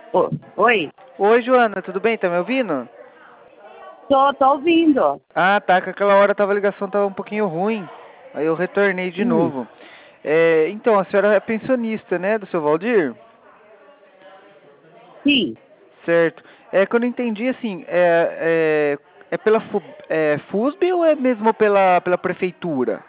Oi, Oi, Joana, tudo bem? Tá me ouvindo? tô ouvindo. Ah, tá, que aquela hora a ligação tava um pouquinho ruim. Aí eu retornei de Hum, novo. Então, a senhora é pensionista, né, do seu Valdir? sim. Certo. É que eu não entendi, assim, é pela FUSB ou é mesmo pela prefeitura?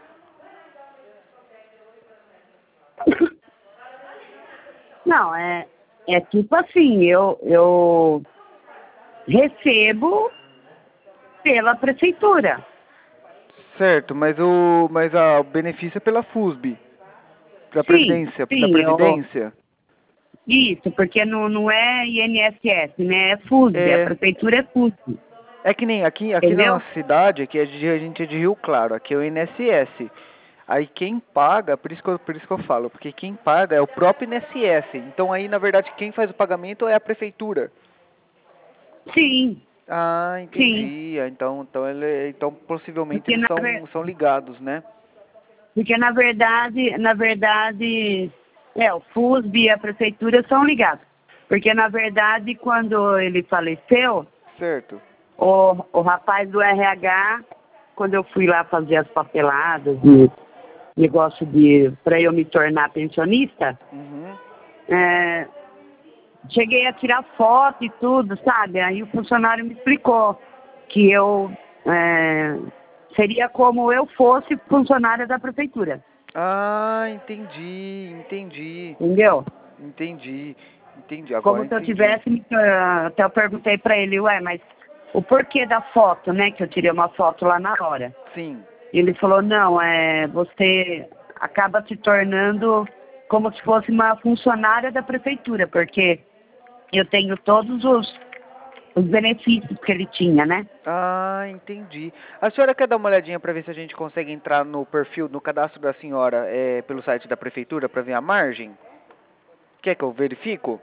Não, é tipo assim, eu recebo pela prefeitura. Certo, mas o benefício é pela FUSB, Sim, da sim, Previdência? isso, porque não é INSS, né? É FUSB, a É, prefeitura é FUSB, É que nem aqui na entendeu? nossa cidade, aqui a gente é de Rio Claro, aqui é o INSS. Aí quem paga, por isso que eu falo, porque quem paga é o próprio INSS. Então aí, na verdade, quem faz o pagamento é a prefeitura. Sim, Ah, sim, entendi. Então possivelmente porque eles na, são ligados, né? porque na verdade, o FUSB e a prefeitura são ligados. Porque na verdade, quando ele faleceu, Certo. o rapaz do RH, quando eu fui lá fazer as papeladas de negócio para eu me tornar pensionista, Uhum. é, cheguei a tirar foto e tudo, sabe? Aí o funcionário me explicou que eu seria como eu fosse funcionária da prefeitura, Ah, entendi. entendeu? Entendi. Entendi. Agora Como se eu entendi. tivesse, até eu perguntei para ele, ué, mas o porquê da foto, né? Que eu tirei uma foto lá na hora. Sim. Ele falou, não, você acaba se tornando como se fosse uma funcionária da prefeitura, porque eu tenho todos os benefícios que ele tinha, né? Ah, entendi. A senhora quer dar uma olhadinha para ver se a gente consegue entrar no perfil, no cadastro da senhora, pelo site da prefeitura para ver a margem? Quer que eu verifico?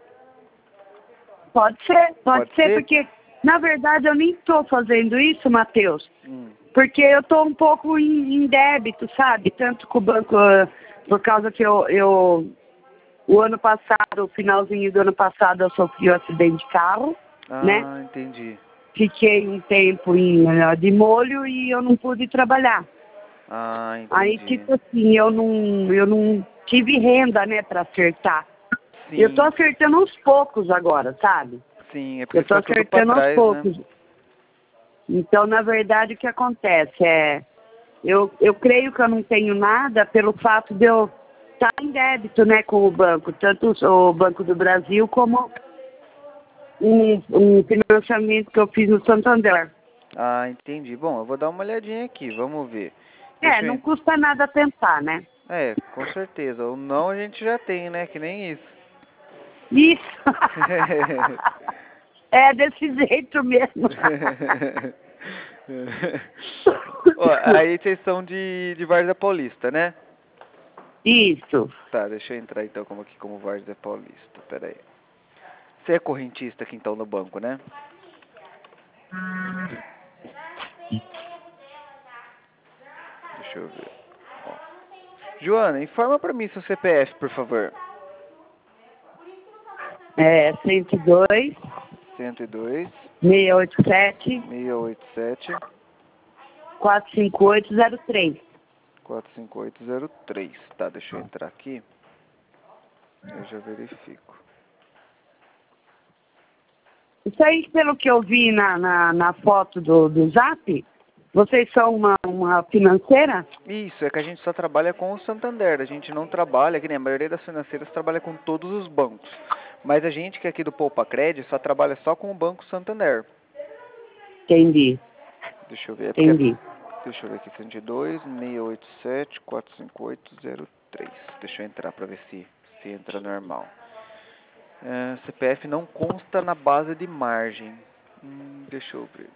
Pode Pode ser, ser? porque na verdade eu nem estou fazendo isso, Matheus, Hum. porque eu estou um pouco em débito, sabe? Tanto com o banco, por causa que o ano passado, o finalzinho do ano passado, eu sofri um acidente de carro, né? Ah, entendi. Fiquei um tempo de molho e eu não pude trabalhar. Ah, Aí, entendi. tipo assim, eu não tive renda, né, para acertar. Eu tô Sim, acertando aos poucos agora, sabe? sim, é porque Eu tô fica tudo para acertando aos trás, né? poucos. Então, na verdade, o que acontece eu creio que eu não tenho nada pelo fato de eu estar em débito, né, com o banco, tanto o Banco do Brasil como um financiamento que eu fiz no Santander. Ah, entendi. Bom, eu vou dar uma olhadinha aqui, vamos ver. Deixa eu. Não custa nada tentar, né? Com certeza. O não a gente já tem, né? Que nem isso. Isso. É desse jeito mesmo. Ó, aí vocês são de Várzea Paulista, né? Isso. Tá, deixa eu entrar então como aqui como Várzea Paulista. Pera aí. Você é correntista aqui então no banco, né? Deixa eu ver. Ó. Joana, informa pra mim seu CPF, por favor. 102, 102 687, 687 45803. 45803. Tá, deixa eu entrar aqui. Eu já verifico. Isso aí, pelo que eu vi na foto do Zap, vocês são uma financeira? Isso, é que a gente só trabalha com o Santander. A gente não trabalha, que nem a maioria das financeiras trabalha com todos os bancos. Mas a gente que é aqui do Poupa Cred só trabalha só com o Banco Santander. Entendi, Deixa eu ver, é porque entendi. deixa eu ver aqui, 102 687 45803. Deixa eu entrar pra ver se entra normal. CPF não consta na base de margem. Deixa eu ver.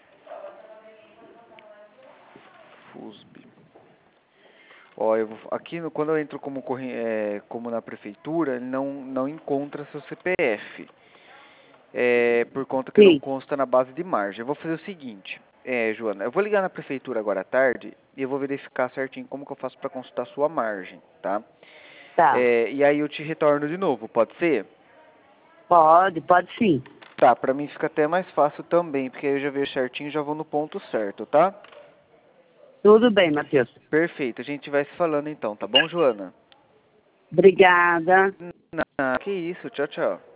FUSB. Ó, aqui quando eu entro como na prefeitura, ele não encontra seu CPF. Por conta que não Sim, consta na base de margem. Eu vou fazer o seguinte, Joana, eu vou ligar na prefeitura agora à tarde e eu vou verificar certinho como que eu faço para consultar sua margem, tá? tá. E aí eu te retorno de novo, pode ser? Pode sim. Tá, pra mim fica até mais fácil também, porque aí eu já vejo certinho e já vou no ponto certo, tá? Tudo bem, Matheus. Perfeito, a gente vai se falando então, tá bom, Joana? Obrigada. Que isso, tchau, tchau.